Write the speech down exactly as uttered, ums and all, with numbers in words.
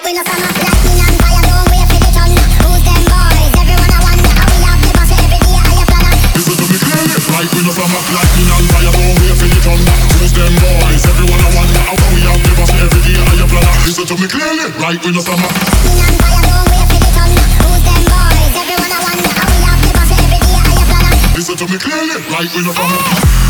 we no summer. Lightning and fire, don't wait for the thunder. Who's them boys? Everyone I wonder. How we have the boss every day, I have planner. Listen to me clearly. Like we no summer. Lightning and fire, don't wait for the thunder. Who's them boys? Everyone I wonder. How we have the boss every day, I have planner. Listen to me clearly. Like we no summer. Lightning and fire, don't wait for the thunder. Who's them boys? Everyone I wonder. How we have the boss every day, I have planner. Listen to me clearly. Like we no summer.